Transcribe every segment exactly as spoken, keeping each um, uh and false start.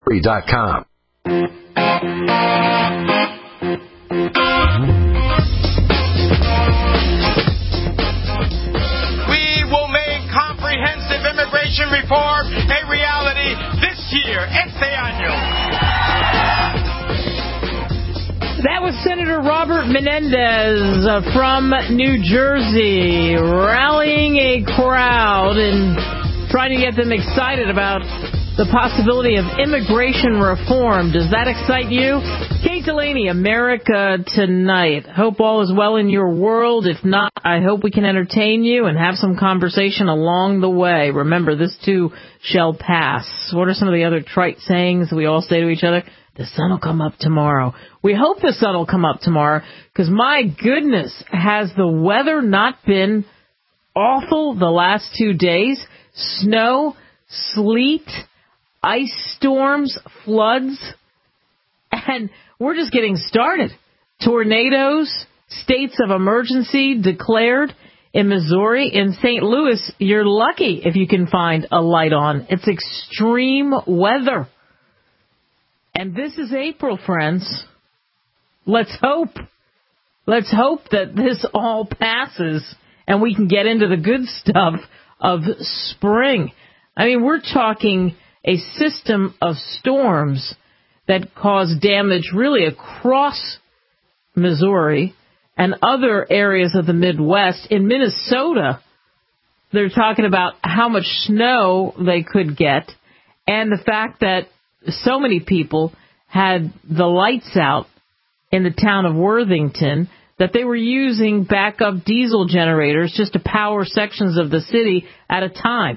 dot com. Comprehensive immigration reform a reality this year. Este año. That was Senator Robert Menendez uh, from New Jersey rallying a crowd and trying to get them excited about the possibility of immigration reform. Does that excite you? Kate Delaney, America Tonight. Hope all is well in your world. If not, I hope we can entertain you and have some conversation along the way. Remember, this too shall pass. What are some of the other trite sayings that we all say to each other? The sun will come up tomorrow. We hope the sun will come up tomorrow because, my goodness, has the weather not been awful the last two days? Snow, sleet, ice storms, floods, and we're just getting started. Tornadoes, states of emergency declared in Missouri. In Saint Louis, you're lucky if you can find a light on. It's extreme weather. And this is April, friends. Let's hope. Let's hope that this all passes and we can get into the good stuff of spring. I mean, we're talking a system of storms that cause damage really across Missouri and other areas of the Midwest. In Minnesota, they're talking about how much snow they could get and the fact that so many people had the lights out in the town of Worthington that they were using backup diesel generators just to power sections of the city at a time.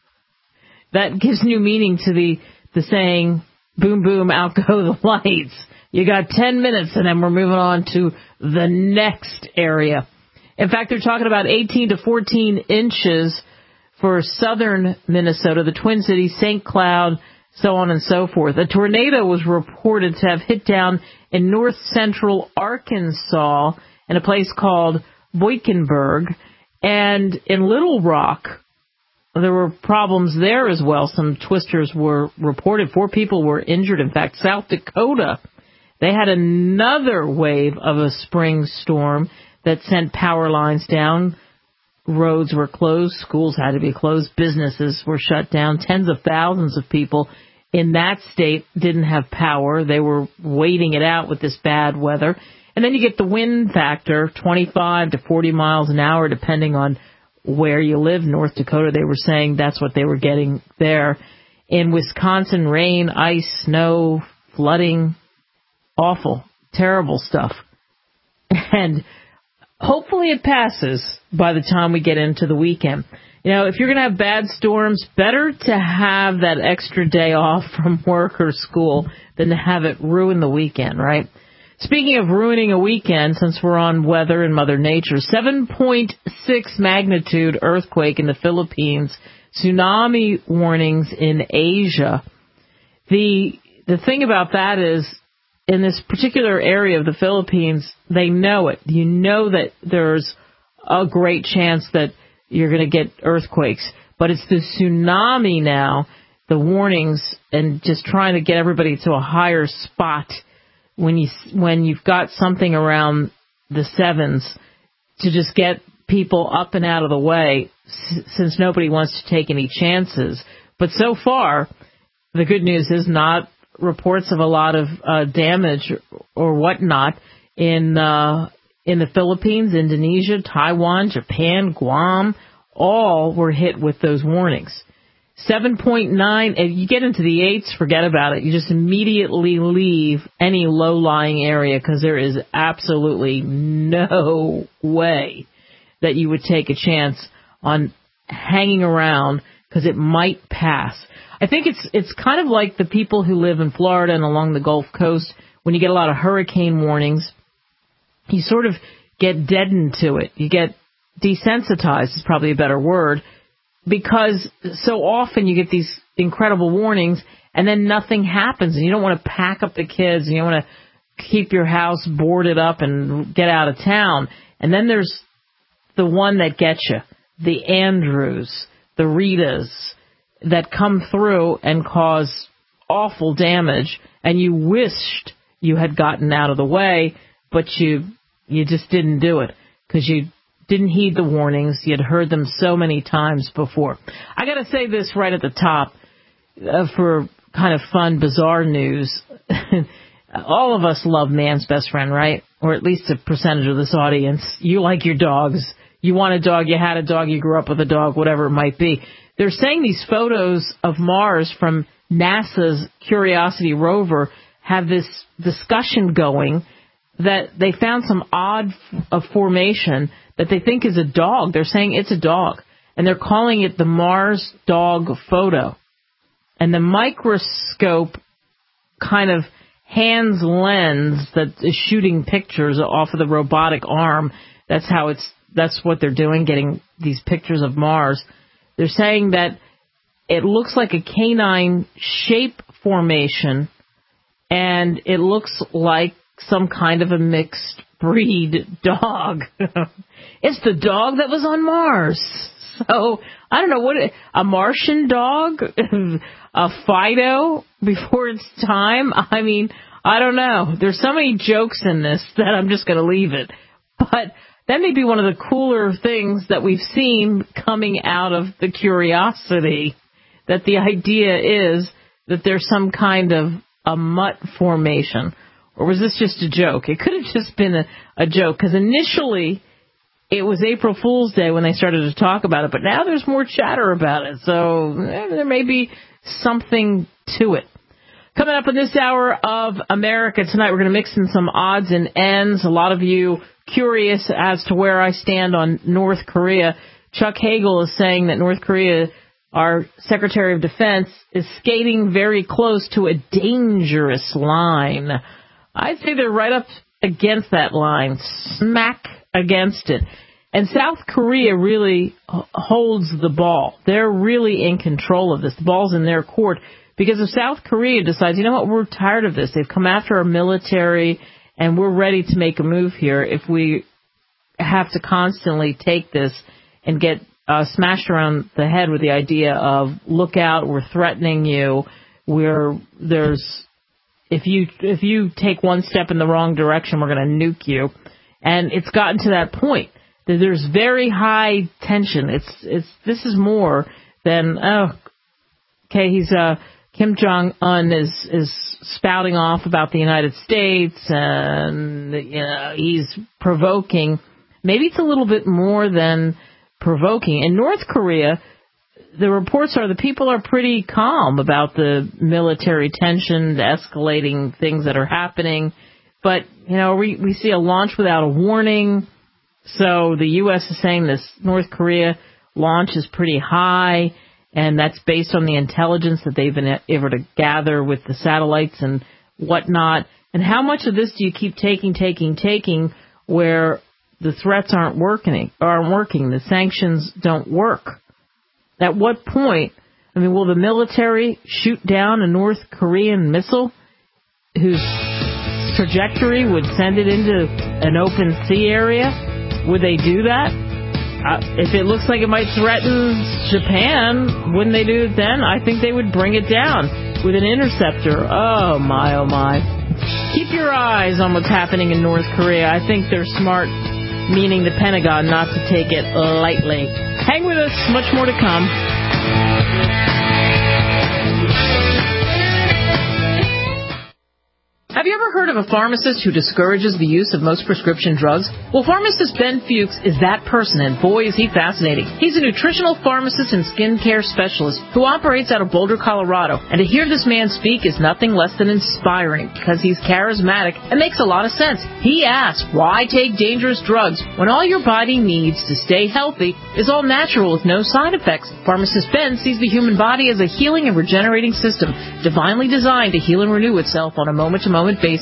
That gives new meaning to the, the saying, boom, boom, out go the lights. You got ten minutes, and then we're moving on to the next area. In fact, they're talking about eighteen to fourteen inches for southern Minnesota, the Twin Cities, Saint Cloud, so on and so forth. A tornado was reported to have hit down in north central Arkansas in a place called Boykenberg. And in Little Rock, there were problems there as well. Some twisters were reported. Four people were injured. In fact, South Dakota, they had another wave of a spring storm that sent power lines down. Roads were closed. Schools had to be closed. Businesses were shut down. Tens of thousands of people in that state didn't have power. They were waiting it out with this bad weather. And then you get the wind factor, twenty-five to forty miles an hour, depending on where you live. North Dakota, they were saying that's what they were getting there. In Wisconsin, rain, ice, snow, flooding, awful, terrible stuff. And hopefully it passes by the time we get into the weekend. You know, if you're going to have bad storms, better to have that extra day off from work or school than to have it ruin the weekend, right? Speaking of ruining a weekend, since we're on weather and Mother Nature, seven point six magnitude earthquake in the Philippines, tsunami warnings in Asia. The the thing about that is, in this particular area of the Philippines, they know it. You know that there's a great chance that you're going to get earthquakes. But it's the tsunami now, the warnings, and just trying to get everybody to a higher spot when you when you've got something around the sevens to just get people up and out of the way, since nobody wants to take any chances. But so far, the good news is not reports of a lot of uh, damage or whatnot in uh, in the Philippines, Indonesia, Taiwan, Japan, Guam. All were hit with those warnings. seven point nine, and you get into the eights, forget about it. You just immediately leave any low-lying area because there is absolutely no way that you would take a chance on hanging around because it might pass. I think it's it's kind of like the people who live in Florida and along the Gulf Coast. When you get a lot of hurricane warnings, you sort of get deadened to it. You get desensitized is probably a better word, because so often you get these incredible warnings and then nothing happens, and you don't want to pack up the kids and you don't want to keep your house boarded up and get out of town. And then there's the one that gets you, the Andrews, the Ritas, that come through and cause awful damage, and you wished you had gotten out of the way, but you you just didn't do it because you didn't heed the warnings. You had heard them so many times before. I got to say this right at the top uh, for kind of fun, bizarre news. All of us love man's best friend, right? Or at least a percentage of this audience. You like your dogs. You want a dog. You had a dog. You grew up with a dog, whatever it might be. They're saying these photos of Mars from NASA's Curiosity rover have this discussion going that they found some odd f- formation that they think is a dog. They're saying it's a dog, and they're calling it the Mars dog photo. And the microscope kind of hands lens that is shooting pictures off of the robotic arm. That's how it's, that's what they're doing, getting these pictures of Mars. They're saying that it looks like a canine shape formation, and it looks like some kind of a mixed breed dog. It's the dog that was on Mars. So, I don't know, what a Martian dog? A Fido before its time? I mean, I don't know. There's so many jokes in this that I'm just going to leave it. But that may be one of the cooler things that we've seen coming out of the Curiosity, that the idea is that there's some kind of a mutt formation. Or was this just a joke? It could have just been a, a joke, because initially it was April Fool's Day when they started to talk about it, but now there's more chatter about it, so eh, there may be something to it. Coming up in this hour of America tonight, we're going to mix in some odds and ends. A lot of you curious as to where I stand on North Korea. Chuck Hagel is saying that North Korea, our Secretary of Defense, is skating very close to a dangerous line. I'd say they're right up against that line, smack against it. And South Korea really holds the ball. They're really in control of this. The ball's in their court. Because if South Korea decides, you know what, we're tired of this. They've come after our military, and we're ready to make a move here. If we have to constantly take this and get uh, smashed around the head with the idea of, look out, we're threatening you, we're, there's, if you, if you take one step in the wrong direction, we're going to nuke you. And it's gotten to that point that there's very high tension. It's, it's, this is more than, oh, okay, he's, uh, Kim Jong-un is, is spouting off about the United States, and, you know, he's provoking. Maybe it's a little bit more than provoking. In North Korea, the reports are the people are pretty calm about the military tension, the escalating things that are happening. But, you know, we, we see a launch without a warning. So the U S is saying this North Korea launch is pretty high, and that's based on the intelligence that they've been able to gather with the satellites and whatnot. And how much of this do you keep taking, taking, taking, where the threats aren't working, aren't working, the sanctions don't work? At what point, I mean, will the military shoot down a North Korean missile whose trajectory would send it into an open sea area? Would they do that? Uh, if it looks like it might threaten Japan, wouldn't they do it then? I think they would bring it down with an interceptor. Oh, my, oh, my. Keep your eyes on what's happening in North Korea. I think they're smart, meaning the Pentagon, not to take it lightly. Hang with us. Much more to come. Have you ever heard of a pharmacist who discourages the use of most prescription drugs? Well, pharmacist Ben Fuchs is that person, and boy, is he fascinating. He's a nutritional pharmacist and skincare specialist who operates out of Boulder, Colorado. And to hear this man speak is nothing less than inspiring, because he's charismatic and makes a lot of sense. He asks, why take dangerous drugs when all your body needs to stay healthy is all natural with no side effects? Pharmacist Ben sees the human body as a healing and regenerating system, divinely designed to heal and renew itself on a moment-to-moment basis.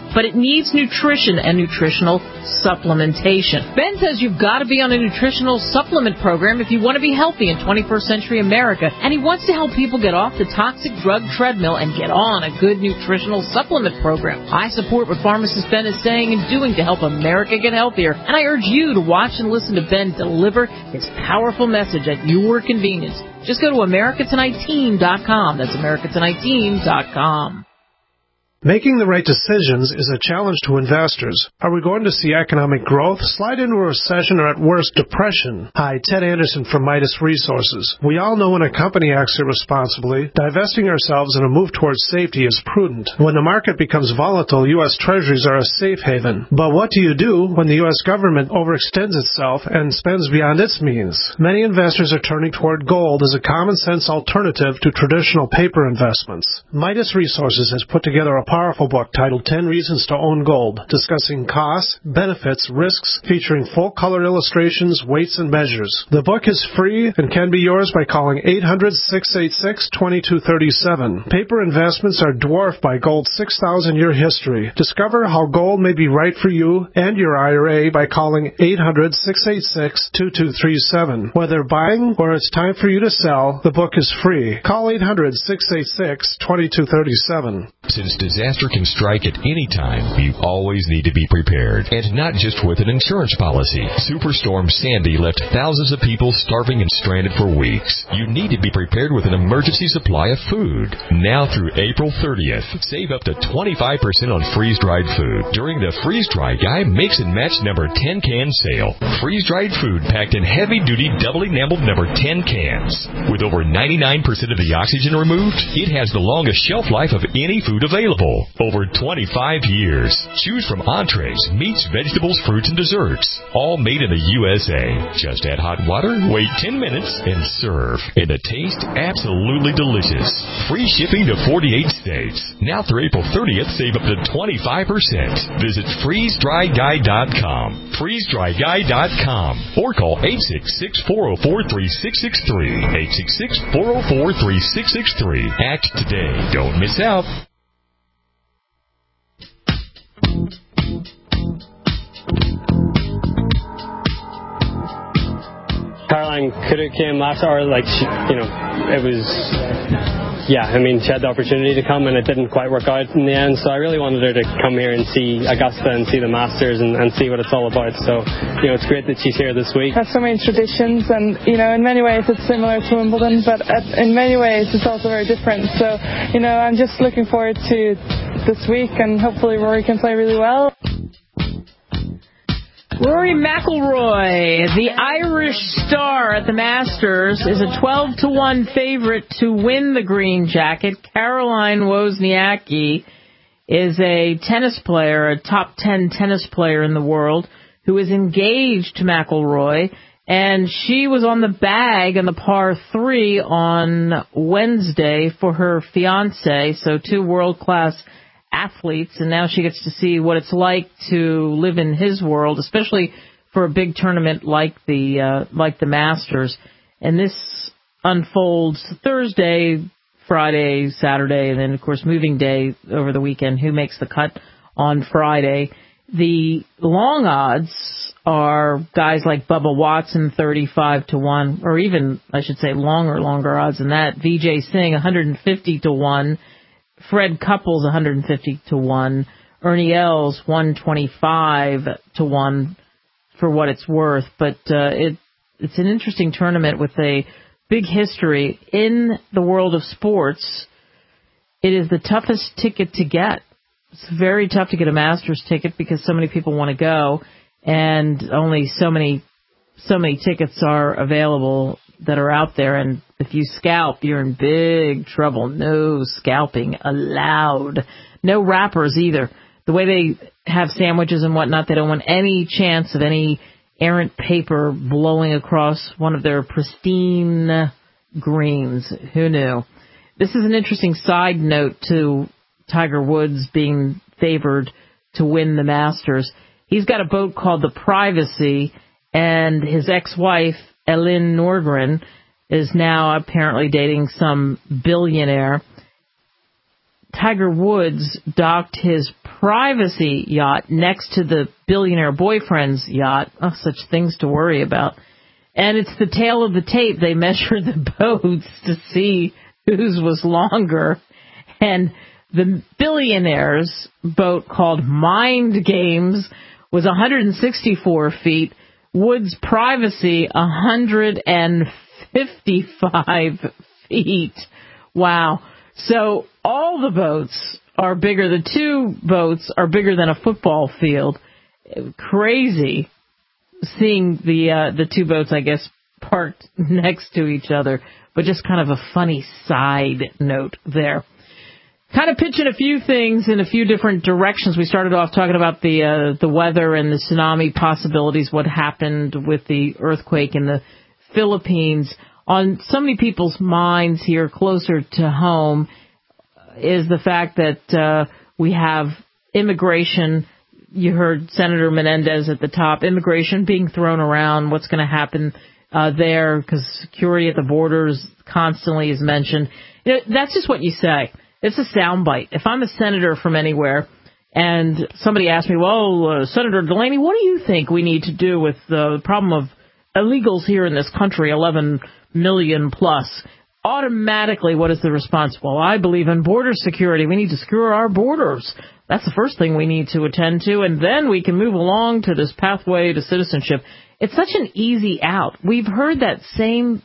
but it needs nutrition and nutritional supplementation. Ben says you've got to be on a nutritional supplement program if you want to be healthy in twenty-first century America, and he wants to help people get off the toxic drug treadmill and get on a good nutritional supplement program. I support what pharmacist Ben is saying and doing to help America get healthier, and I urge you to watch and listen to Ben deliver his powerful message at your convenience. Just go to America Tonight Team dot com. That's America Tonight Team dot com. Making the right decisions is a challenge to investors. Are we going to see economic growth, slide into a recession, or at worst, depression? Hi, Ted Anderson from Midas Resources. We all know when a company acts irresponsibly, divesting ourselves in a move towards safety is prudent. When the market becomes volatile, U S Treasuries are a safe haven. But what do you do when the U S government overextends itself and spends beyond its means? Many investors are turning toward gold as a common-sense alternative to traditional paper investments. Midas Resources has put together a powerful book titled ten Reasons to Own Gold, discussing costs, benefits, risks, featuring full-color illustrations, weights, and measures. The book is free and can be yours by calling eight hundred, six eight six, two two three seven. Paper investments are dwarfed by gold's six thousand year history. Discover how gold may be right for you and your I R A by calling eight hundred, six eight six, two two three seven. Whether buying or it's time for you to sell, the book is free. Call eight hundred, six eight six, two two three seven. Since disaster can strike at any time, you always need to be prepared. And not just with an insurance policy. Superstorm Sandy left thousands of people starving and stranded for weeks. You need to be prepared with an emergency supply of food. Now through April thirtieth, save up to twenty-five percent on freeze-dried food during the Freeze Dry Guy Mix and Match number ten can sale. Freeze-dried food packed in heavy-duty double-enameled number ten cans. With over ninety-nine percent of the oxygen removed, it has the longest shelf life of any food available. Over twenty-five years. Choose from entrees, meats, vegetables, fruits, and desserts. All made in the U S A. Just add hot water, wait ten minutes, and serve. And the taste, absolutely delicious. Free shipping to forty-eight states. Now through April thirtieth, save up to twenty-five percent. Visit freeze dry guy dot com. freeze dry guy dot com. Or call eight six six, four oh four, three six six three. eight six six, four oh four, three six six three. Act today. Don't miss out. Caroline could have came last hour, like, she, you know, it was, yeah, I mean, she had the opportunity to come and it didn't quite work out in the end, so I really wanted her to come here and see Augusta and see the Masters and, and see what it's all about. So, you know, it's great that she's here this week. It has so many traditions, and, you know, in many ways it's similar to Wimbledon, but at, in many ways it's also very different. So, you know, I'm just looking forward to this week, and hopefully Rory can play really well. Rory McIlroy, the Irish star at the Masters, is a twelve to one favorite to win the green jacket. Caroline Wozniacki is a tennis player, a top ten tennis player in the world, who is engaged to McIlroy, and she was on the bag on the par three on Wednesday for her fiancé, so two world-class athletes, and now she gets to see what it's like to live in his world, especially for a big tournament like the uh, like the Masters. And this unfolds Thursday, Friday, Saturday, and then of course moving day over the weekend. Who makes the cut on Friday? The long odds are guys like Bubba Watson, thirty-five to one, or even I should say longer, longer odds than that. Vijay Singh, one hundred fifty to one. Fred Couples, one hundred fifty to one. Ernie Els, one hundred twenty-five to one for what it's worth. But uh, it, it's an interesting tournament with a big history. In the world of sports, it is the toughest ticket to get. It's very tough to get a Masters ticket because so many people want to go, and only so many so many tickets are available that are out there, and if you scalp, you're in big trouble. No scalping allowed. No wrappers either. The way they have sandwiches and whatnot, they don't want any chance of any errant paper blowing across one of their pristine greens. Who knew? This is an interesting side note to Tiger Woods being favored to win the Masters. He's got a boat called the Privacy, and his ex-wife, Elin Nordgren, is now apparently dating some billionaire. Tiger Woods docked his privacy yacht next to the billionaire boyfriend's yacht. Oh, such things to worry about. And it's the tail of the tape. They measure the boats to see whose was longer. And the billionaire's boat, called Mind Games, was one hundred sixty-four feet. Wood's Privacy, one hundred fifty-five feet. Wow. So all the boats are bigger. The two boats are bigger than a football field. Crazy seeing the uh, the two boats, I guess, parked next to each other. But just kind of a funny side note there. Kind of pitching a few things in a few different directions. We started off talking about the uh, the weather and the tsunami possibilities, what happened with the earthquake in the Philippines. On so many people's minds here closer to home is the fact that uh, we have immigration. You heard Senator Menendez at the top, immigration being thrown around, what's going to happen uh, there, because security at the borders constantly is mentioned. You know, that's just what you say. It's a soundbite. If I'm a senator from anywhere and somebody asks me, well, uh, Senator Delaney, what do you think we need to do with uh, the problem of illegals here in this country, eleven million plus? Automatically, what is the response? Well, I believe in border security. We need to secure our borders. That's the first thing we need to attend to, and then we can move along to this pathway to citizenship. It's such an easy out. We've heard that same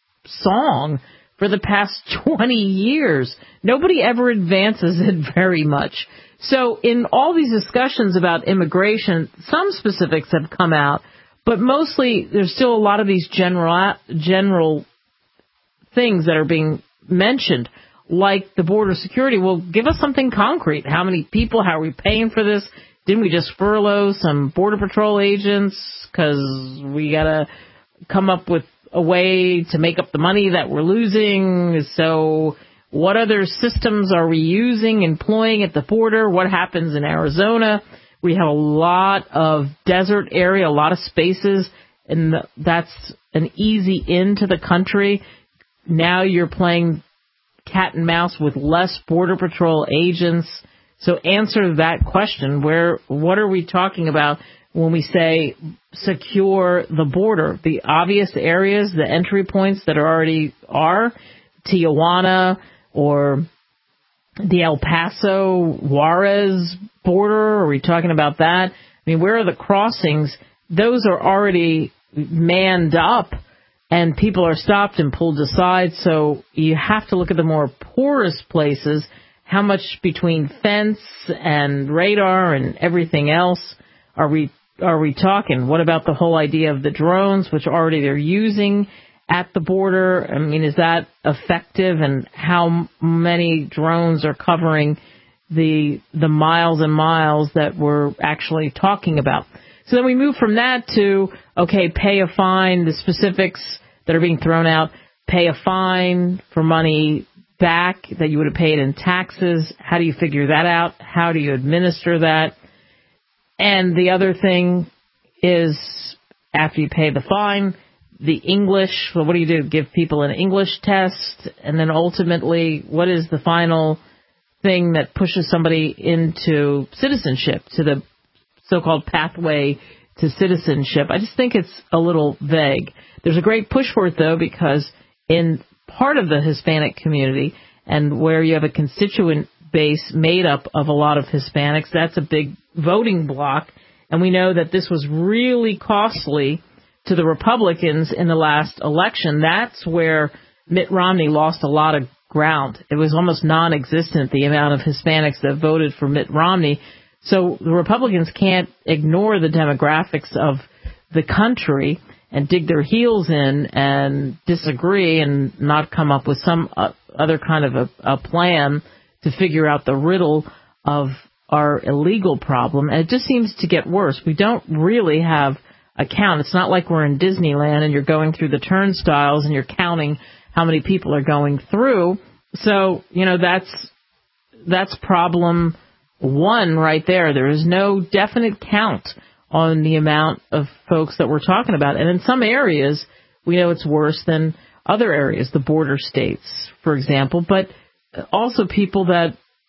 song for the past twenty years. Nobody ever advances it very much. So in all these discussions about immigration, some specifics have come out, but mostly there's still a lot of these general general things that are being mentioned, like the border security. Well, give us something concrete. How many people? How are we paying for this? Didn't we just furlough some Border Patrol agents because we got to come up with a way to make up the money that we're losing? So what other systems are we using, employing at the border? What happens in Arizona? We have a lot of desert area, a lot of spaces, and that's an easy into the country. Now you're playing cat and mouse with less Border Patrol agents. So answer that question. Where, what are we talking about when we say secure the border? The obvious areas, the entry points that are already are, Tijuana or the El Paso Juarez border. Are we talking about that? I mean, where are the crossings? Those are already manned up, and people are stopped and pulled aside. So you have to look at the more porous places. How much between fence and radar and everything else are we are we talking? What about the whole idea of the drones, which already they're using at the border? I mean, is that effective? And how many drones are covering the the miles and miles that we're actually talking about? So then we move from that to, okay, pay a fine, the specifics that are being thrown out, pay a fine for money back that you would have paid in taxes. How do you figure that out? How do you administer that? And the other thing is, after you pay the fine, the English, well, what do you do? Give people an English test? And then ultimately, what is the final thing that pushes somebody into citizenship, to the so-called pathway to citizenship? I just think it's a little vague. There's a great push for it, though, because in part of the Hispanic community, and where you have a constituent base made up of a lot of Hispanics, that's a big voting bloc. And we know that this was really costly to the Republicans in the last election. That's where Mitt Romney lost a lot of ground. It was almost non-existent, the amount of Hispanics that voted for Mitt Romney. So the Republicans can't ignore the demographics of the country and dig their heels in and disagree and not come up with some uh, other kind of a, a plan to figure out the riddle of our illegal problem. And it just seems to get worse. We don't really have a count. It's not like we're in Disneyland and you're going through the turnstiles and you're counting how many people are going through. So, you know, that's that's problem one right there. There is no definite count on the amount of folks that we're talking about. And in some areas, we know it's worse than other areas, the border states, for example, but also people that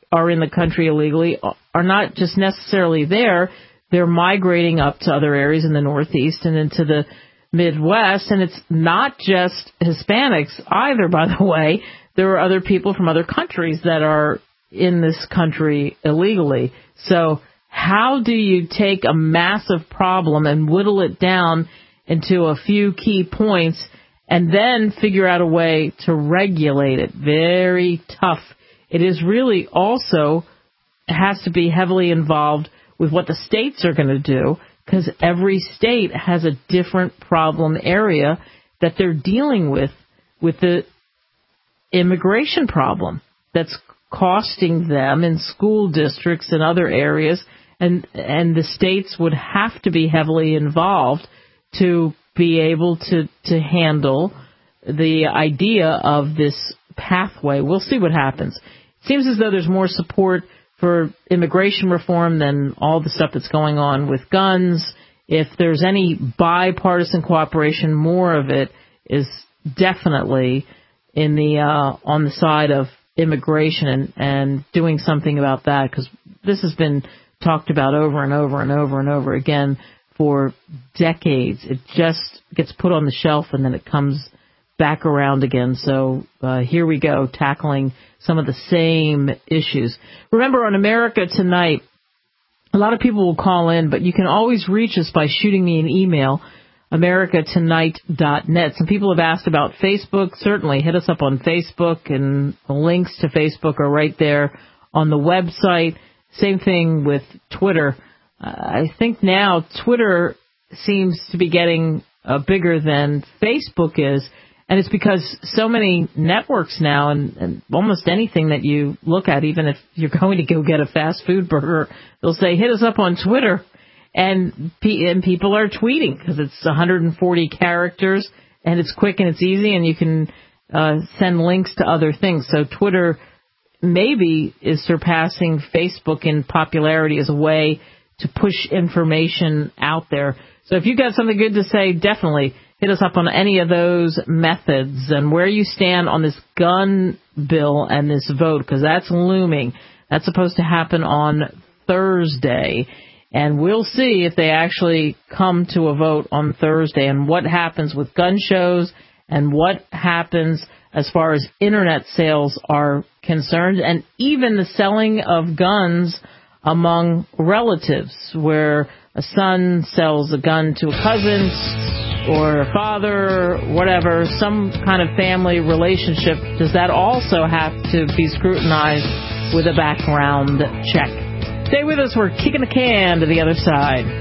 are in the country illegally are not just necessarily there. They're migrating up to other areas in the Northeast and into the Midwest. And it's not just Hispanics either, by the way. There are other people from other countries that are in this country illegally. So how do you take a massive problem and whittle it down into a few key points and then figure out a way to regulate it? Very tough. It is really also has to be heavily involved with what the states are going to do, because every state has a different problem area that they're dealing with, with the immigration problem that's costing them in school districts and other areas, and and the states would have to be heavily involved to be able to, to handle the idea of this pathway. We'll see what happens. It seems as though there's more support for immigration reform than all the stuff that's going on with guns. If there's any bipartisan cooperation, more of it is definitely in the uh, on the side of immigration and, and doing something about that, because this has been talked about over and over and over and over again for decades. It just gets put on the shelf and then it comes back around again. So uh, here we go, tackling some of the same issues. Remember, on America Tonight, a lot of people will call in, but you can always reach us by shooting me an email, america tonight dot net. Some people have asked about Facebook. Certainly, hit us up on Facebook, and the links to Facebook are right there on the website. Same thing with Twitter. Uh, I think now Twitter seems to be getting uh, bigger than Facebook is. And it's because so many networks now, and, and almost anything that you look at, even if you're going to go get a fast food burger, they'll say, hit us up on Twitter. And, and people are tweeting because it's one hundred forty characters, and it's quick and it's easy, and you can uh, send links to other things. So Twitter maybe is surpassing Facebook in popularity as a way to push information out there. So if you've got something good to say, definitely hit us up on any of those methods and where you stand on this gun bill and this vote, because that's looming. That's supposed to happen on Thursday. And we'll see if they actually come to a vote on Thursday and what happens with gun shows and what happens as far as Internet sales are concerned, and even the selling of guns among relatives, where a son sells a gun to a cousin or a father, whatever, some kind of family relationship. Does that also have to be scrutinized with a background check? Stay with us. We're kicking the can to the other side.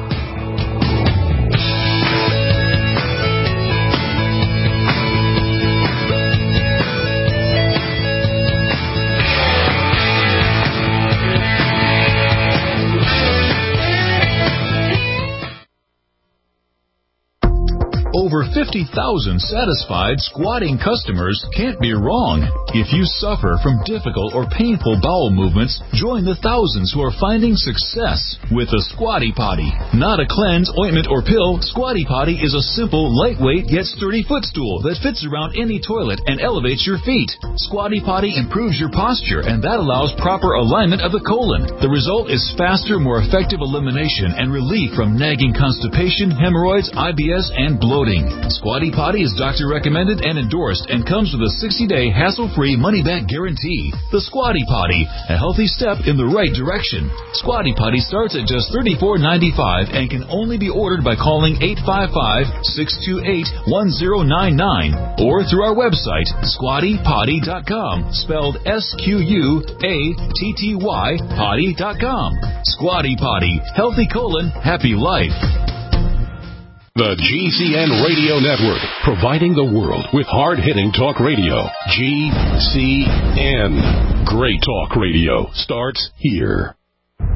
Over fifty thousand satisfied squatting customers can't be wrong. If you suffer from difficult or painful bowel movements, join the thousands who are finding success with the Squatty Potty. Not a cleanse, ointment, or pill, Squatty Potty is a simple, lightweight, yet sturdy footstool that fits around any toilet and elevates your feet. Squatty Potty improves your posture, and that allows proper alignment of the colon. The result is faster, more effective elimination and relief from nagging constipation, hemorrhoids, I B S, and bloating. Squatty Potty is doctor recommended and endorsed and comes with a sixty day hassle-free money-back guarantee. The Squatty Potty, a healthy step in the right direction. Squatty Potty starts at just thirty-four ninety-five and can only be ordered by calling eight five five, six two eight, one zero nine nine or through our website, squatty potty dot com, spelled S Q U A T T Y potty dot com. Squatty Potty, healthy colon, happy life. The G C N Radio Network, providing the world with hard-hitting talk radio. G C N. Great talk radio starts here.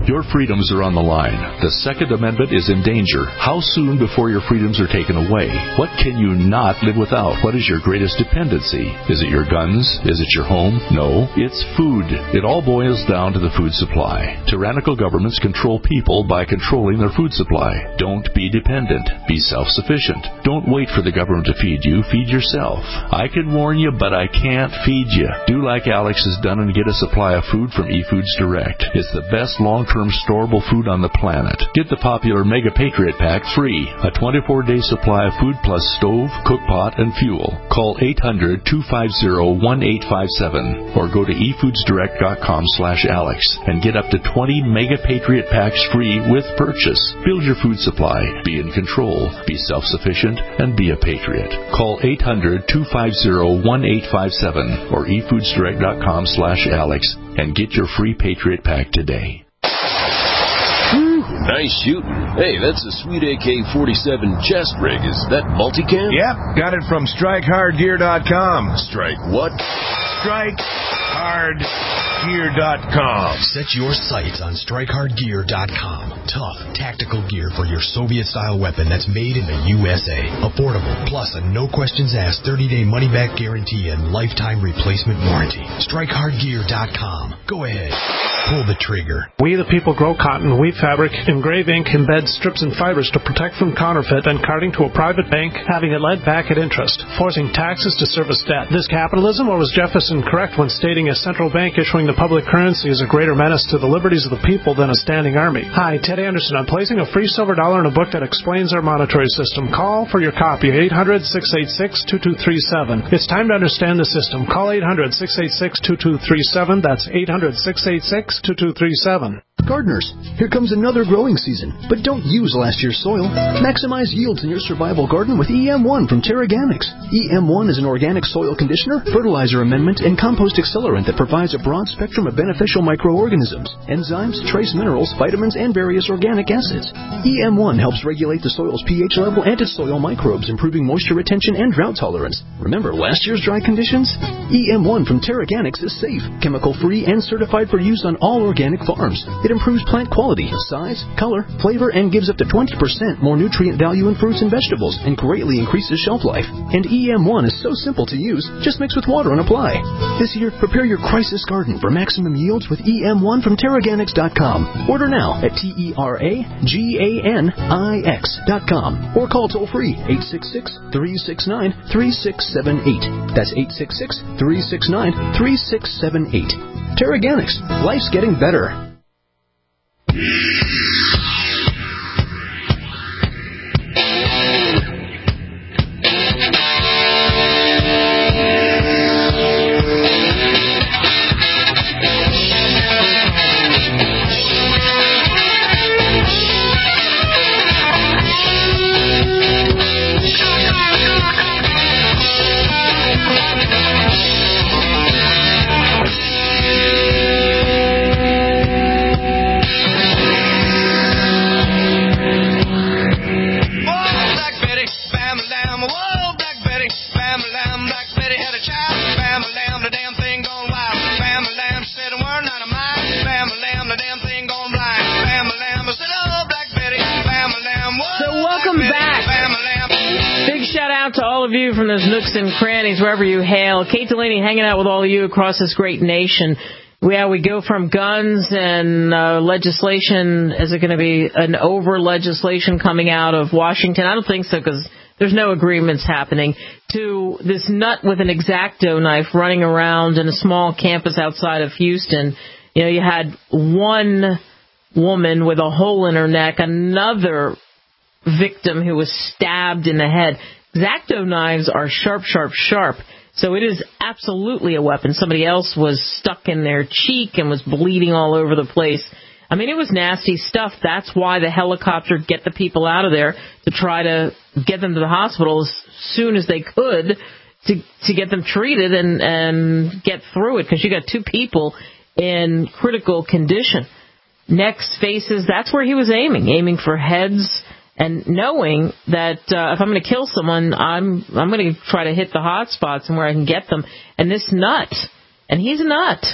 Your freedoms are on the line. The Second Amendment is in danger. How soon before your freedoms are taken away? What can you not live without? What is your greatest dependency? Is it your guns? Is it your home? No, it's food. It all boils down to the food supply. Tyrannical governments control people by controlling their food supply. Don't be dependent. Be self-sufficient. Don't wait for the government to feed you. Feed yourself. I can warn you, but I can't feed you. Do like Alex has done and get a supply of food from eFoods Direct. It's the best long-term storable food on the planet. Get the popular Mega Patriot Pack free. A twenty-four day supply of food plus stove, cook pot, and fuel. Call eight hundred, two five zero, one eight five seven or go to e foods direct dot com slash Alex and get up to twenty Mega Patriot Packs free with purchase. Build your food supply. Be in control. Be self-sufficient and be a patriot. Call eight hundred, two five zero, one eight five seven or e foods direct dot com slash Alex and get your free Patriot Pack today. Nice shooting. Hey, that's a sweet A K forty-seven chest rig. Is that multicam? Yep, got it from strike hard gear dot com. Strike what? strike hard gear dot com. Set your sights on strike hard gear dot com. Tough, tactical gear for your Soviet-style weapon that's made in the U S A. Affordable, plus a no-questions-asked thirty day money-back guarantee and lifetime replacement warranty. strike hard gear dot com. Go ahead. Pull the trigger. We the people grow cotton, weave fabric, engrave ink, embed strips and fibers to protect from counterfeit and carting to a private bank, having it lent back at interest, forcing taxes to service debt. This capitalism, or was Jefferson correct when stating a central bank issuing the public currency is a greater menace to the liberties of the people than a standing army? Hi, Ted Anderson. I'm placing a free silver dollar in a book that explains our monetary system. Call for your copy, eight hundred, six eight six, two two three seven. It's time to understand the system. Call eight hundred, six eight six, two two three seven. That's eight hundred, six eight six, two two three seven. Gardeners, here comes another growing season, but don't use last year's soil. Maximize yields in your survival garden with E M one from Terraganics. E M one is an organic soil conditioner, fertilizer amendment, and compost accelerant that provides a broad spectrum of beneficial microorganisms, enzymes, trace minerals, vitamins, and various organic acids. E M one helps regulate the soil's pH level and its soil microbes, improving moisture retention and drought tolerance. Remember last year's dry conditions? E M one from Terraganics is safe, chemical-free, and certified for use on all organic farms. It improves plant quality, size, color, flavor, and gives up to twenty percent more nutrient value in fruits and vegetables and greatly increases shelf life. And E M one is so simple to use, just mix with water and apply. This year, prepare your crisis garden for maximum yields with E M one from Terraganics dot com. Order now at T E R A G A N I X dot com or call toll-free eight six six, three six nine, three six seven eight. That's eight six six, three six nine, three six seven eight. Terraganics. Life's getting better. From those nooks and crannies, wherever you hail. Kate Delaney hanging out with all of you across this great nation. Yeah, we go from guns and uh, legislation. Is it going to be an over legislation coming out of Washington? I don't think so, because there's no agreements happening. To this nut with an X-Acto knife running around in a small campus outside of Houston. You know, you had one woman with a hole in her neck, another victim who was stabbed in the head. X-Acto knives are sharp, sharp, sharp. So it is absolutely a weapon. Somebody else was stuck in their cheek and was bleeding all over the place. I mean, it was nasty stuff. That's why the helicopter get the people out of there to try to get them to the hospital as soon as they could to to get them treated and, and get through it, because you got two people in critical condition. Necks, faces, that's where he was aiming, aiming for heads. And knowing that uh, if I'm going to kill someone, I'm I'm going to try to hit the hot spots and where I can get them. And this nut, and he's a nut,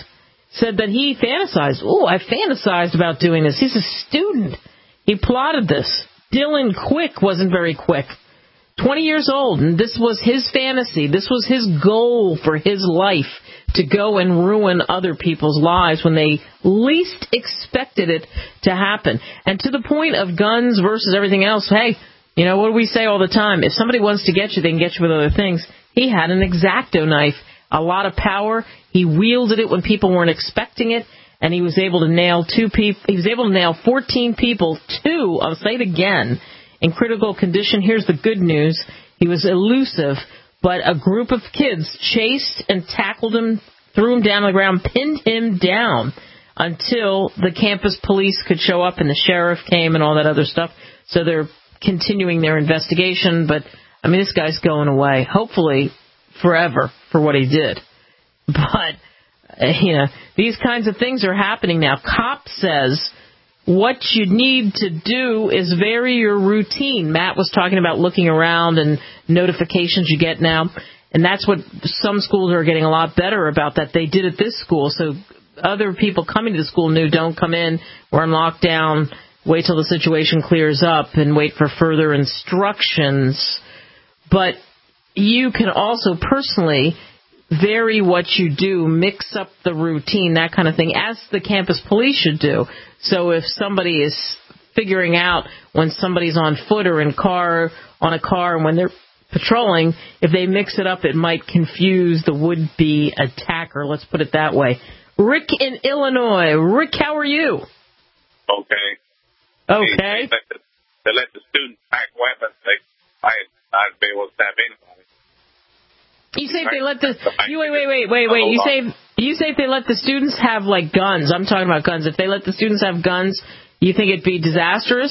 said that he fantasized. Oh, I fantasized about doing this. He's a student. He plotted this. Dylan Quick wasn't very quick. twenty years old, and this was his fantasy. This was his goal for his life, to go and ruin other people's lives when they least expected it to happen. And to the point of guns versus everything else, hey, you know, what do we say all the time? If somebody wants to get you, they can get you with other things. He had an X-Acto knife, a lot of power. He wielded it when people weren't expecting it, and he was able to nail two people. He was able to nail fourteen people, two, I'll say it again, in critical condition. Here's the good news. He was elusive, but a group of kids chased and tackled him, threw him down on the ground, pinned him down until the campus police could show up and the sheriff came and all that other stuff. So they're continuing their investigation. But, I mean, this guy's going away, hopefully forever, for what he did. But, you know, these kinds of things are happening now. COP says what you need to do is vary your routine. Matt was talking about looking around and notifications you get now. And that's what some schools are getting a lot better about, that they did at this school. So other people coming to the school knew, don't come in, we're in lockdown, wait till the situation clears up and wait for further instructions. But you can also personally vary what you do, mix up the routine, that kind of thing, as the campus police should do. So if somebody is figuring out when somebody's on foot or in car, on a car, and when they're patrolling, if they mix it up, it might confuse the would-be attacker. Let's put it that way. Rick in Illinois. Rick, how are you? Okay. Okay. They, they, let, the, they let the students pack weapons. They might not be able to stab anybody. You say if they let the you wait wait wait wait wait you say you say if they let the students have like guns. I'm talking about guns. If they let the students have guns, you think it'd be disastrous?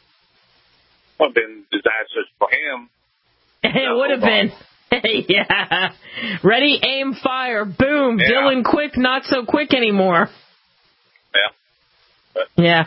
Well, it'd been disastrous for him. It would have been. Yeah. Ready, aim, fire, boom. Yeah. Dylan Quick, not so quick anymore. Yeah. But, yeah.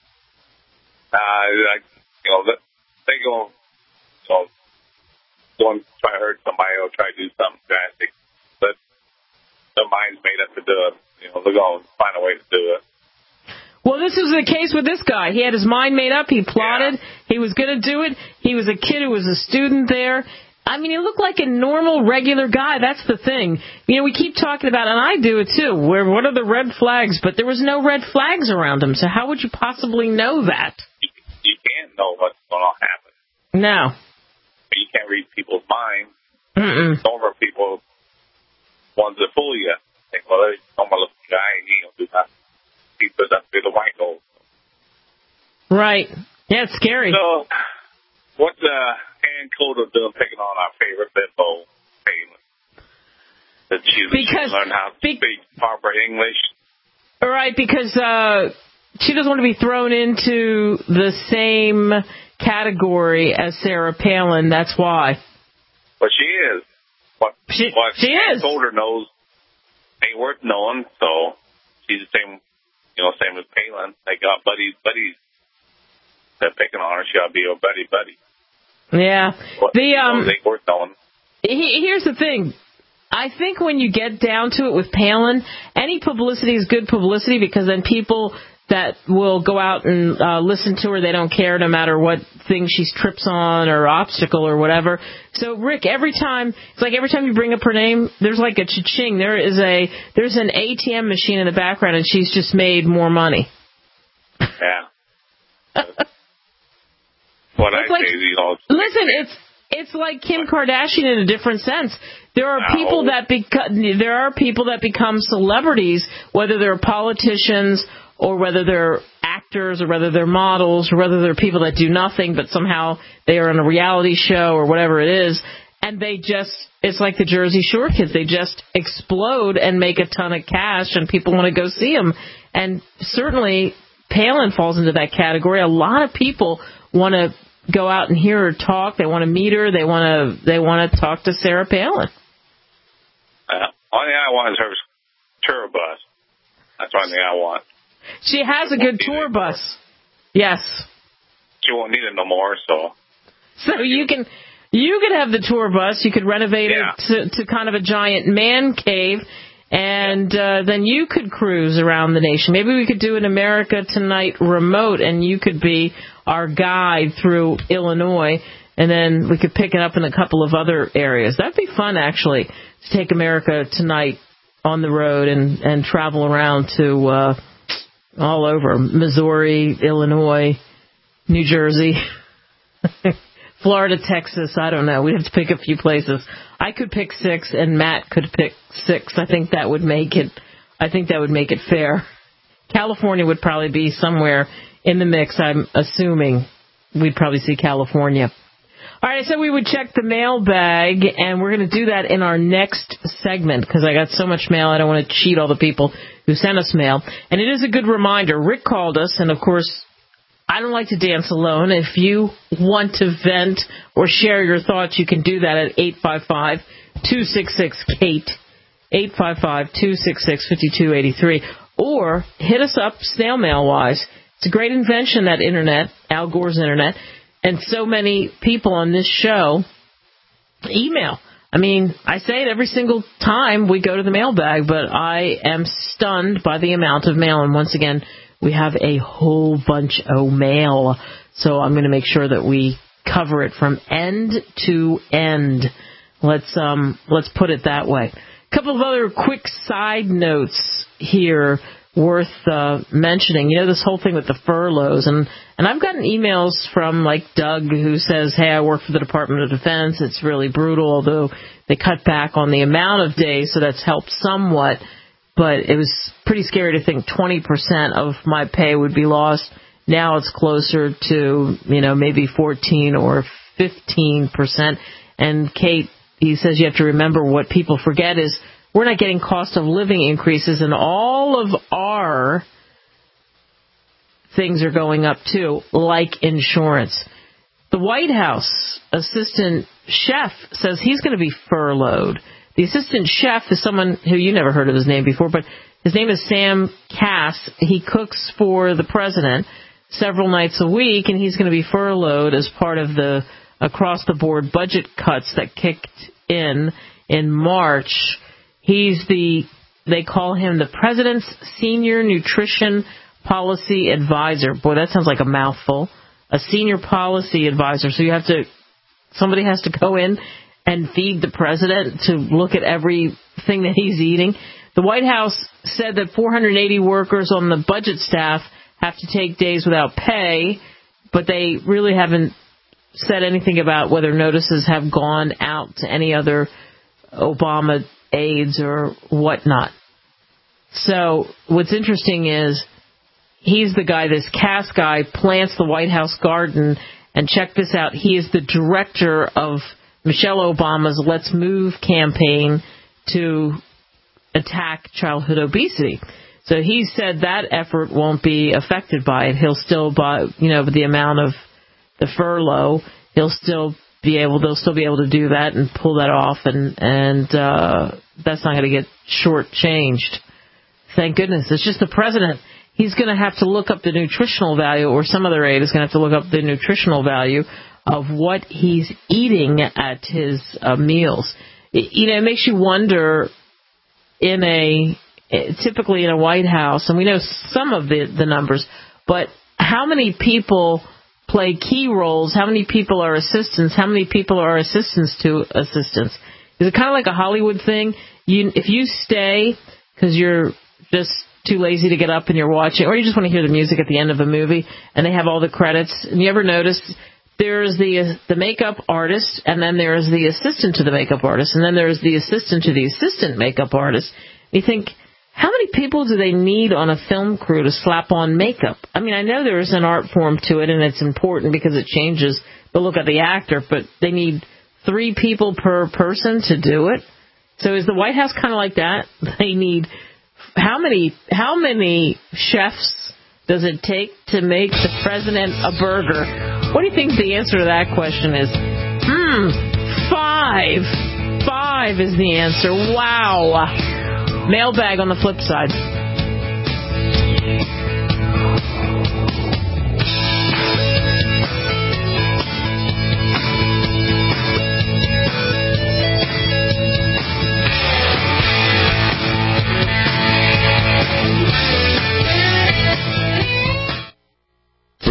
Uh, like, you know, they go. So. Go and try to hurt somebody or try to do something drastic. But their mind's made up to do it. You know, they're going to find a way to do it. Well, this was the case with this guy. He had his mind made up. He plotted. Yeah. He was going to do it. He was a kid who was a student there. I mean, he looked like a normal, regular guy. That's the thing. You know, we keep talking about, and I do it too, where what are the red flags? But there was no red flags around him. So how would you possibly know that? You, you can't know what's going to happen. No. You can't read people's minds. Mm-mm. Some of our people, ones that fool you, think, well, there's some little guy, and he don't do nothing. He puts up to the white gold. Right. Yeah, it's scary. So, what's uh, Ann Coulter doing picking on our favorite bimbo, Palin? That she, because, she learned how to be, speak proper English. Right, because uh, she doesn't want to be thrown into the same category as Sarah Palin. That's why. But she is. What, she what she Ann is. Coulter knows ain't worth knowing, so she's the same, you know, same as Palin. They got buddies, buddies. They're picking on her. She ought to be a buddy, buddy. Yeah. But, the um. you know, ain't worth knowing. He, here's the thing. I think when you get down to it with Palin, any publicity is good publicity, because then people that will go out and uh, listen to her, they don't care no matter what thing she trips on or obstacle or whatever. So, Rick, every time, it's like every time you bring up her name, there's like a cha-ching. There is a, there's an A T M machine in the background, and she's just made more money. Yeah. What I like, say is, you know... Listen, it's... It's like Kim Kardashian in a different sense. There are no. people that beco- there are people that become celebrities, whether they're politicians or whether they're actors or whether they're models or whether they're people that do nothing but somehow they are in a reality show or whatever it is, and they just, it's like the Jersey Shore kids. They just explode and make a ton of cash, and people want to go see them. And certainly Palin falls into that category. A lot of people want to go out and hear her talk. They want to meet her. They want to. They want to talk to Sarah Palin. Uh, only thing I want is her tour bus. That's the only thing I want. She has a good tour bus. Yes. She won't need it no more. So. So you can you can have the tour bus. You could renovate yeah. it to, to kind of a giant man cave, And uh, then you could cruise around the nation. Maybe we could do an America Tonight remote, and you could be our guide through Illinois, and then we could pick it up in a couple of other areas. That'd be fun, actually, to take America Tonight on the road and, and travel around to uh, all over, Missouri, Illinois, New Jersey, Florida, Texas, I don't know. We'd have to pick a few places. I could pick six, and Matt could pick six. I think that would make it, I think that would make it fair. California would probably be somewhere in the mix, I'm assuming. We'd probably see California. All right, I said we would check the mailbag, and we're going to do that in our next segment because I got so much mail, I don't want to cheat all the people who sent us mail. And it is a good reminder. Rick called us, and, of course, I don't like to dance alone. If you want to vent or share your thoughts, you can do that at eight five five, two six six, Kate, eight five five, two six six, five two eight three, or hit us up snail mail-wise. It's a great invention, that Internet, Al Gore's Internet. And so many people on this show email. I mean, I say it every single time we go to the mailbag, but I am stunned by the amount of mail. And once again, we have a whole bunch of mail. So I'm going to make sure that we cover it from end to end. Let's um let's put it that way. A couple of other quick side notes here worth uh, mentioning. You know, this whole thing with the furloughs, and and I've gotten emails from like Doug who says, hey, I work for the Department of Defense. It's really brutal, although they cut back on the amount of days, so that's helped somewhat. But it was pretty scary to think twenty percent of my pay would be lost. Now it's closer to, you know, maybe fourteen or fifteen percent. And Kate, he says you have to remember what people forget is we're not getting cost of living increases, and all of our things are going up too, like insurance. The White House assistant chef says he's going to be furloughed. The assistant chef is someone who you never heard of his name before, but his name is Sam Cass. He cooks for the president several nights a week, and he's going to be furloughed as part of the across-the-board budget cuts that kicked in in March. He's the, they call him the President's Senior Nutrition Policy Advisor. Boy, that sounds like a mouthful. A Senior Policy Advisor. So you have to, somebody has to go in and feed the president to look at everything that he's eating. The White House said that four hundred eighty workers on the budget staff have to take days without pay, but they really haven't said anything about whether notices have gone out to any other Obama aides or whatnot. So what's interesting is he's the guy, this Cass guy, plants the White House garden, and check this out, he is the director of Michelle Obama's Let's Move campaign to attack childhood obesity. So he said that effort won't be affected by it. He'll still buy, you know, the amount of the furlough, he'll still be able, they'll still be able to do that and pull that off, and and uh, that's not going to get shortchanged. Thank goodness. It's just the president. He's going to have to look up the nutritional value, or some other aide is going to have to look up the nutritional value of what he's eating at his uh, meals. It, you know, it makes you wonder in a, typically in a White House, and we know some of the, the numbers, but how many people play key roles? How many people are assistants? How many people are assistants to assistants? Is it kind of like a Hollywood thing? You, if you stay because you're just too lazy to get up and you're watching, or you just want to hear the music at the end of a movie, and they have all the credits, and you ever notice there's the the makeup artist, and then there's the assistant to the makeup artist, and then there's the assistant to the assistant makeup artist. You think, how many people do they need on a film crew to slap on makeup? I mean, I know there's an art form to it, and it's important because it changes the look of the actor, but they need three people per person to do it. So is the White House kind of like that? They need, how many how many chefs does it take to make the president a burger? What do you think the answer to that question is? Hmm, five. Five is the answer. Wow. Mailbag on the flip side.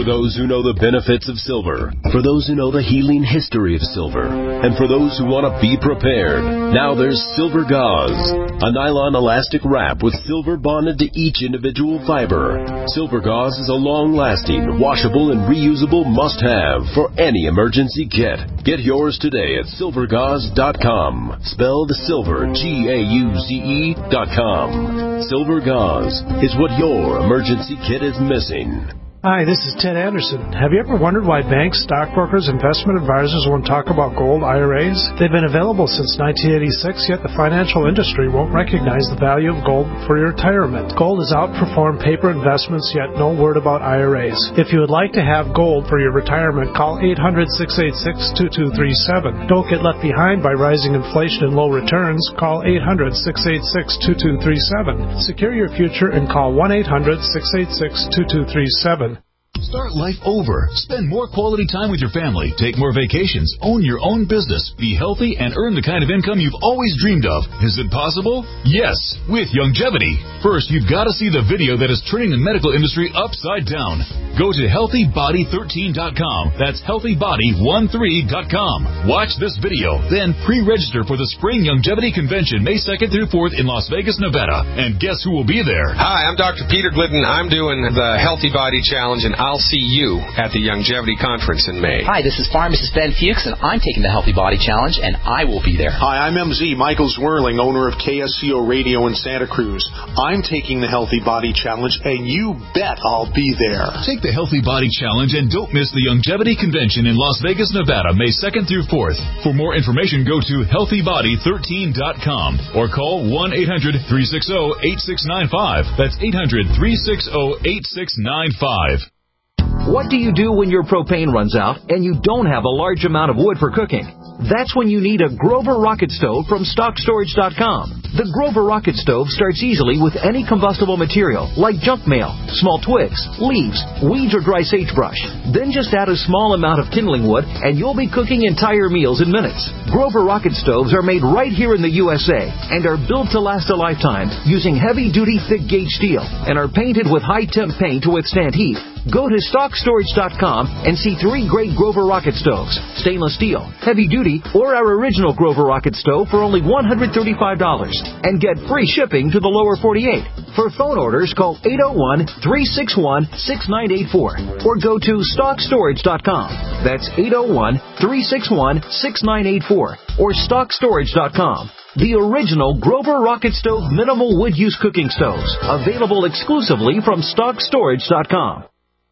For those who know the benefits of silver, for those who know the healing history of silver, and for those who want to be prepared, now there's Silver Gauze, a nylon elastic wrap with silver bonded to each individual fiber. Silver Gauze is a long-lasting, washable, and reusable must-have for any emergency kit. Get yours today at silver gauze dot com, spelled silver, G A U Z E dot com. Silver Gauze is what your emergency kit is missing. Hi, this is Ted Anderson. Have you ever wondered why banks, stockbrokers, investment advisors won't talk about gold I R As? They've been available since nineteen eighty-six, yet the financial industry won't recognize the value of gold for your retirement. Gold has outperformed paper investments, yet no word about I R As. If you would like to have gold for your retirement, call eight hundred, six eight six, two two three seven. Don't get left behind by rising inflation and low returns. Call eight hundred, six eight six, two two three seven. Secure your future and call one eight hundred, six eight six, two two three seven. Start life over. Spend more quality time with your family. Take more vacations. Own your own business. Be healthy and earn the kind of income you've always dreamed of. Is it possible? Yes, with Youngevity. First, you've got to see the video that is turning the medical industry upside down. Go to healthy body thirteen dot com. That's healthy body thirteen dot com. Watch this video. Then pre-register for the Spring Youngevity Convention May second through fourth in Las Vegas, Nevada. And guess who will be there? Hi, I'm Doctor Peter Glidden. I'm doing the Healthy Body Challenge, and I'll see you at the Youngevity Conference in May. Hi, this is Pharmacist Ben Fuchs, and I'm taking the Healthy Body Challenge, and I will be there. Hi, I'm M Z Michael Zwirling, owner of K S C O Radio in Santa Cruz. I'm taking the Healthy Body Challenge, and you bet I'll be there. Take the Healthy Body Challenge and don't miss the Youngevity Convention in Las Vegas, Nevada, May second through fourth. For more information, go to healthy body thirteen dot com or call one eight hundred, three six zero, eight six nine five. That's eight hundred, three six zero, eight six nine five. What do you do when your propane runs out and you don't have a large amount of wood for cooking? That's when you need a Grover Rocket Stove from stock storage dot com. The Grover Rocket Stove starts easily with any combustible material, like junk mail, small twigs, leaves, weeds, or dry sagebrush. Then just add a small amount of kindling wood, and you'll be cooking entire meals in minutes. Grover Rocket Stoves are made right here in the U S A and are built to last a lifetime using heavy-duty thick-gauge steel and are painted with high-temp paint to withstand heat. Go to stock storage dot com and see three great Grover Rocket Stoves, stainless steel, heavy-duty, or our original Grover Rocket Stove for only one hundred thirty-five dollars and get free shipping to the lower forty-eight. For phone orders, call eight oh one, three six one, six nine eight four or go to stock storage dot com. That's eight oh one, three six one, six nine eight four or stock storage dot com. The original Grover Rocket Stove minimal wood use cooking stoves, available exclusively from stock storage dot com.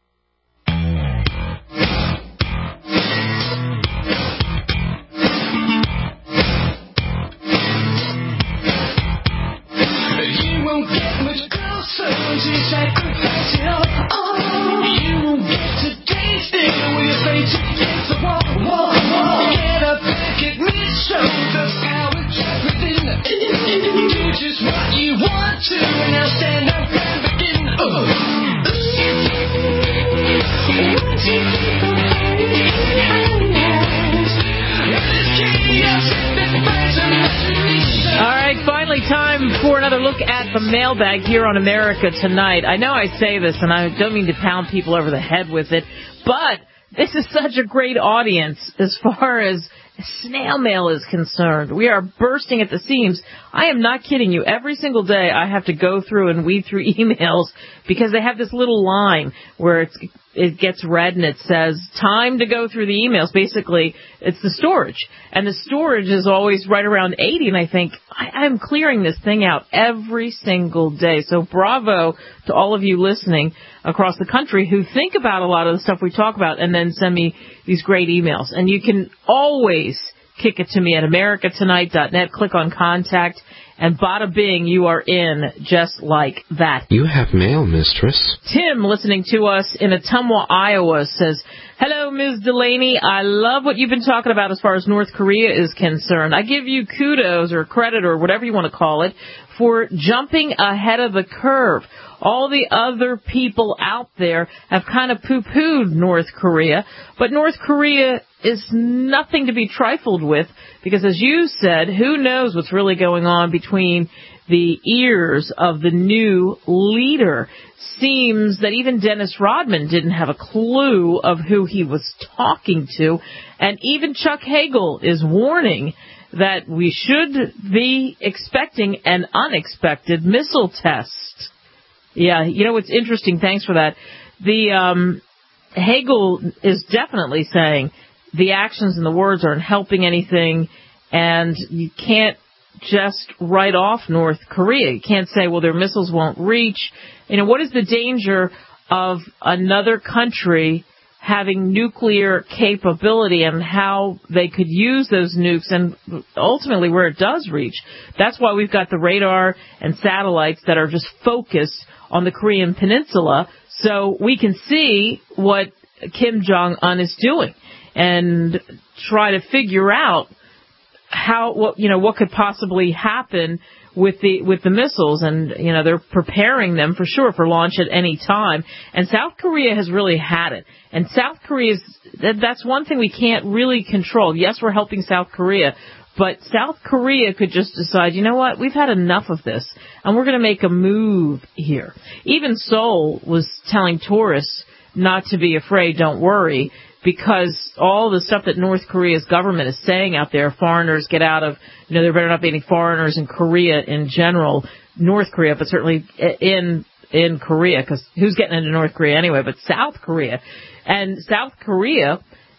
Just what you want to, and now stand up and begin. All right, finally time for another look at the mailbag here on America Tonight. I know I say this, and I don't mean to pound people over the head with it, but this is such a great audience as far as snail mail is concerned. We are bursting at the seams. I am not kidding you. Every single day I have to go through and weed through emails because they have this little line where it's, it gets read and it says, time to go through the emails. Basically, it's the storage. And the storage is always right around eighty, and I think, I, I'm clearing this thing out every single day. So bravo to all of you listening across the country who think about a lot of the stuff we talk about and then send me these great emails. And you can always kick it to me at america tonight dot net. Click on contact, and bada bing, you are in just like that. You have mail, mistress. Tim, listening to us in Ottumwa, Iowa, says, hello, Miz Delaney. I love what you've been talking about as far as North Korea is concerned. I give you kudos or credit or whatever you want to call it for jumping ahead of the curve. All the other people out there have kind of poo-pooed North Korea, but North Korea is nothing to be trifled with because, as you said, who knows what's really going on between the ears of the new leader. Seems that even Dennis Rodman didn't have a clue of who he was talking to, and even Chuck Hagel is warning that we should be expecting an unexpected missile test. Yeah, you know what's interesting? Thanks for that. The um, Hagel is definitely saying the actions and the words aren't helping anything, and you can't just write off North Korea. You can't say, well, their missiles won't reach. You know, what is the danger of another country having nuclear capability and how they could use those nukes and ultimately where it does reach? That's why we've got the radar and satellites that are just focused on the Korean Peninsula so we can see what Kim Jong-un is doing and try to figure out how, what, you know, what could possibly happen with the, with the missiles. And, you know, they're preparing them for sure for launch at any time. And South Korea has really had it. And South Korea's, that, that's one thing we can't really control. Yes, we're helping South Korea, but South Korea could just decide, you know what, we've had enough of this, and we're going to make a move here. Even Seoul was telling tourists not to be afraid, don't worry, because all the stuff that North Korea's government is saying out there, foreigners get out of, you know, there better not be any foreigners in Korea in general, North Korea, but certainly in in Korea, because who's getting into North Korea anyway, but South Korea. And South Korea,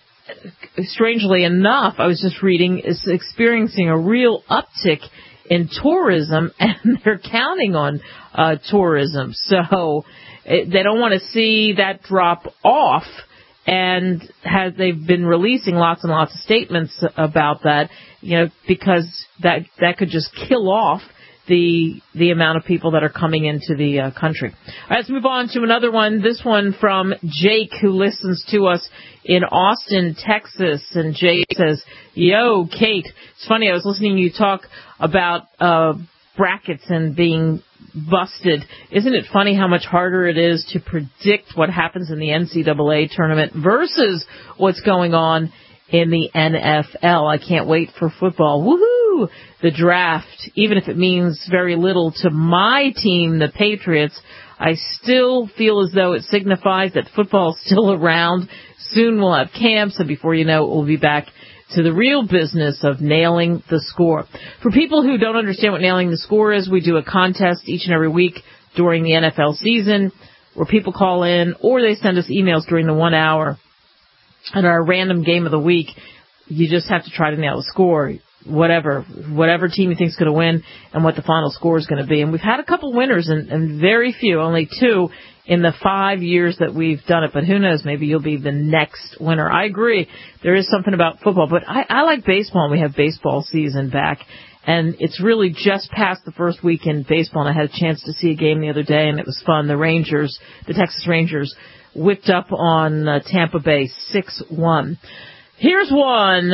strangely enough, I was just reading, is experiencing a real uptick in tourism, and they're counting on uh, tourism. So it, they don't want to see that drop off. And has they've been releasing lots and lots of statements about that, you know, because that that could just kill off the the amount of people that are coming into the uh, country. All right, let's move on to another one. This one from Jake, who listens to us in Austin, Texas. And Jake says, "Yo, Kate, it's funny. I was listening to you talk about uh, brackets and being busted. Isn't it funny how much harder it is to predict what happens in the N C double A tournament versus what's going on in the N F L? I can't wait for football. Woohoo! The draft, even if it means very little to my team, the Patriots, I still feel as though it signifies that football is still around. Soon we'll have camps, and before you know it, we'll be back to the real business of nailing the score. For people who don't understand what nailing the score is, we do a contest each and every week during the N F L season where people call in or they send us emails during the one hour. And our random game of the week, you just have to try to nail the score, whatever, whatever team you think is going to win and what the final score is going to be. And we've had a couple winners and, and very few, only two in the five years that we've done it, but who knows, maybe you'll be the next winner. I agree, there is something about football, but I, I like baseball, and we have baseball season back, and it's really just past the first week in baseball, and I had a chance to see a game the other day, and it was fun. The Rangers, the Texas Rangers, whipped up on uh, Tampa Bay six one. Here's one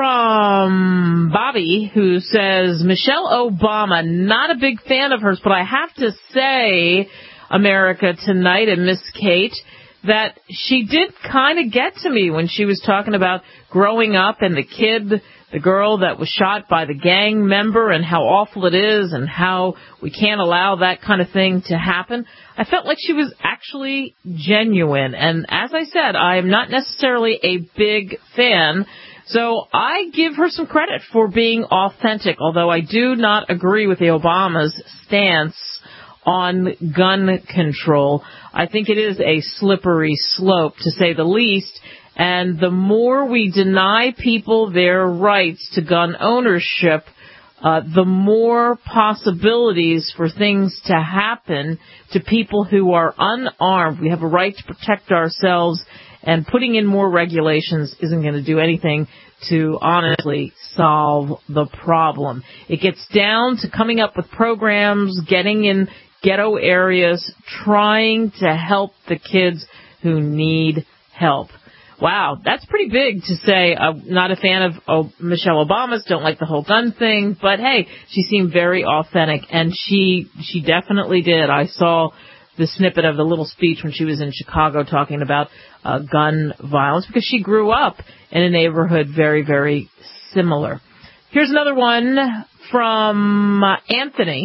from Bobby, who says, Michelle Obama, not a big fan of hers, but I have to say, America Tonight and Miss Kate, that she did kind of get to me when she was talking about growing up and the kid, the girl that was shot by the gang member and how awful it is and how we can't allow that kind of thing to happen. I felt like she was actually genuine. And as I said, I am not necessarily a big fan, so I give her some credit for being authentic, although I do not agree with the Obamas' stance on gun control. I think it is a slippery slope, to say the least, and the more we deny people their rights to gun ownership, uh, the more possibilities for things to happen to people who are unarmed. We have a right to protect ourselves, and putting in more regulations isn't going to do anything to honestly solve the problem. It gets down to coming up with programs, getting in ghetto areas, trying to help the kids who need help. Wow, that's pretty big to say. I'm not a fan of oh, Michelle Obama's, don't like the whole gun thing, but hey, she seemed very authentic, and she she definitely did. I saw the snippet of the little speech when she was in Chicago talking about uh, gun violence, because she grew up in a neighborhood very, very similar. Here's another one from uh, Anthony.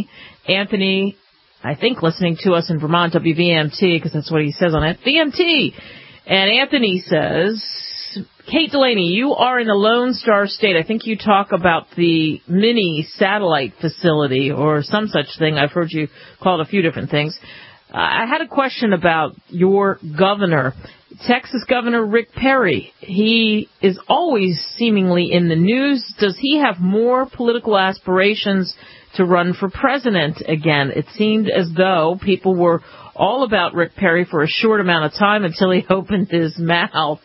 Anthony, I think, listening to us in Vermont, W V M T, because that's what he says on it, V M T. And Anthony says, Kate Delaney, you are in the Lone Star State. I think you talk about the mini satellite facility or some such thing. I've heard you call it a few different things. Uh, I had a question about your governor, Texas Governor Rick Perry. He is always seemingly in the news. Does he have more political aspirations to run for president again? It seemed as though people were all about Rick Perry for a short amount of time until he opened his mouth.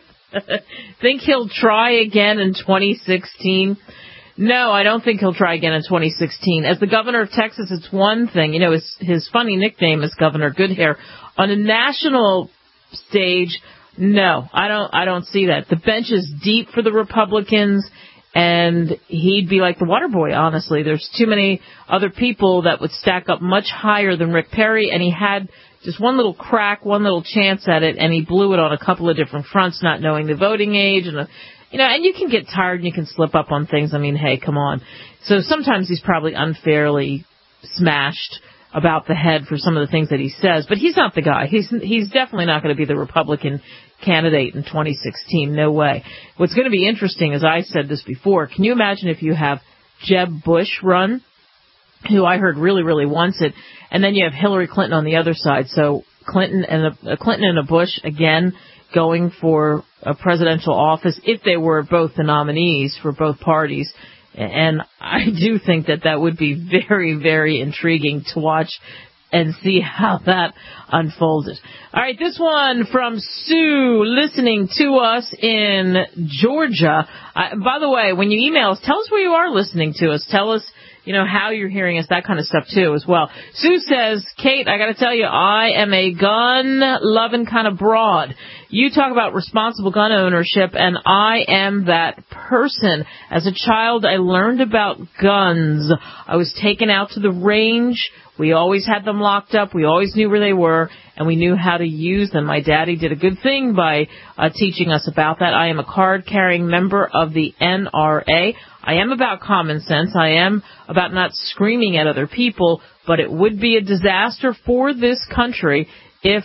Think he'll try again in twenty sixteen? No, I don't think he'll try again in twenty sixteen. As the governor of Texas, it's one thing. You know, his, his funny nickname is Governor Goodhair. On a national stage, no, I don't, I don't see that. The bench is deep for the Republicans, and he'd be like the water boy, honestly. There's too many other people that would stack up much higher than Rick Perry, and he had just one little crack, one little chance at it, and he blew it on a couple of different fronts, not knowing the voting age. And, you know, and you can get tired and you can slip up on things. I mean, hey, come on. So sometimes he's probably unfairly smashed about the head for some of the things that he says, but he's not the guy. He's he's definitely not going to be the Republican candidate in twenty sixteen. No way. What's going to be interesting, as I said this before, can you imagine if you have Jeb Bush run, who I heard really, really wants it, and then you have Hillary Clinton on the other side. So Clinton and a, a Clinton and a Bush, again, going for a presidential office if they were both the nominees for both parties. And I do think that that would be very, very intriguing to watch and see how that unfolded. All right, this one from Sue, listening to us in Georgia. Uh, by the way, when you email us, tell us where you are listening to us. Tell us, you know, how you're hearing us, that kind of stuff, too, as well. Sue says, Kate, I got to tell you, I am a gun-loving kind of broad. You talk about responsible gun ownership, and I am that person. As a child, I learned about guns. I was taken out to the range. We always had them locked up. We always knew where they were, and we knew how to use them. My daddy did a good thing by uh, teaching us about that. I am a card-carrying member of the N R A. I am about common sense. I am about not screaming at other people, but it would be a disaster for this country if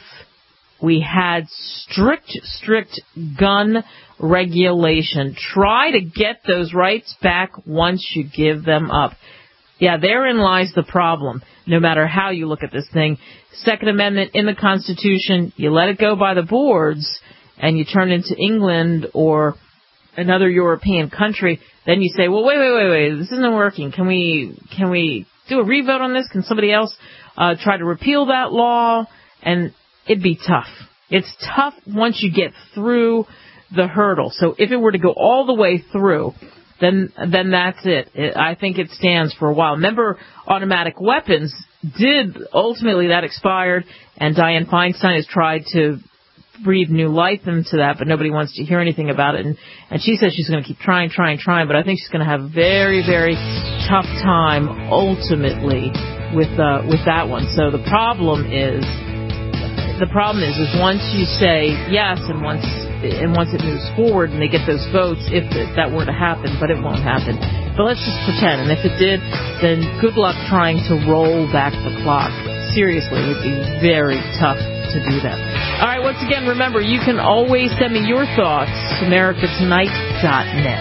we had strict, strict gun regulation. Try to get those rights back once you give them up. Yeah, therein lies the problem, no matter how you look at this thing. Second Amendment in the Constitution, you let it go by the boards, and you turn it into England or another European country, then you say, well, wait, wait, wait, wait, this isn't working. Can we can we do a revote on this? Can somebody else uh, try to repeal that law? And it'd be tough. It's tough once you get through the hurdle. So if it were to go all the way through, then then that's it. it. I think it stands for a while. Remember, automatic weapons did, ultimately that expired, and Dianne Feinstein has tried to breathe new life into that, but nobody wants to hear anything about it. And, and she says she's going to keep trying, trying, trying, but I think she's going to have a very, very tough time ultimately with uh, with that one. So the problem is, the problem is, is once you say yes, and once and once it moves forward and they get those votes, if that were to happen, but it won't happen. But let's just pretend, and if it did, then good luck trying to roll back the clock. Seriously, it would be very tough to do that. All right, once again, remember, you can always send me your thoughts, america tonight dot net.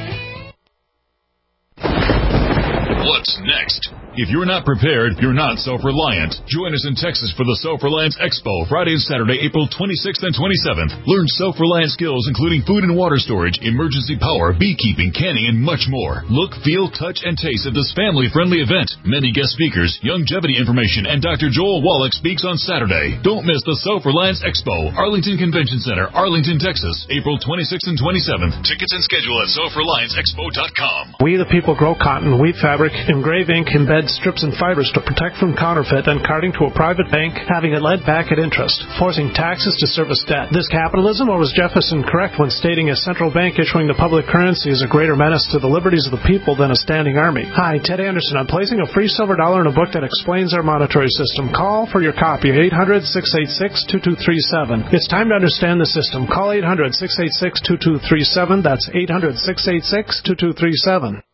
What's next? If you're not prepared, you're not self-reliant. Join us in Texas for the Self-Reliance Expo, Friday and Saturday, April twenty-sixth and twenty-seventh. Learn self-reliant skills including food and water storage, emergency power, beekeeping, canning, and much more. Look, feel, touch, and taste at this family-friendly event. Many guest speakers, longevity information, and Doctor Joel Wallach speaks on Saturday. Don't miss the Self-Reliance Expo, Arlington Convention Center, Arlington, Texas, April twenty-sixth and twenty-seventh. Tickets and schedule at self reliance expo dot com. We the people grow cotton, weave fabric, engrave ink, embed strips and fibers to protect from counterfeit and carting to a private bank, having it led back at interest, forcing taxes to service debt. This capitalism, or was Jefferson correct when stating a central bank issuing the public currency is a greater menace to the liberties of the people than a standing army? Hi, Ted Anderson. I'm placing a free silver dollar in a book that explains our monetary system. Call for your copy, eight hundred, six eight six, two two three seven. It's time to understand the system. Call eight hundred, six eight six, two two three seven. That's eight hundred, six eight six, two two three seven.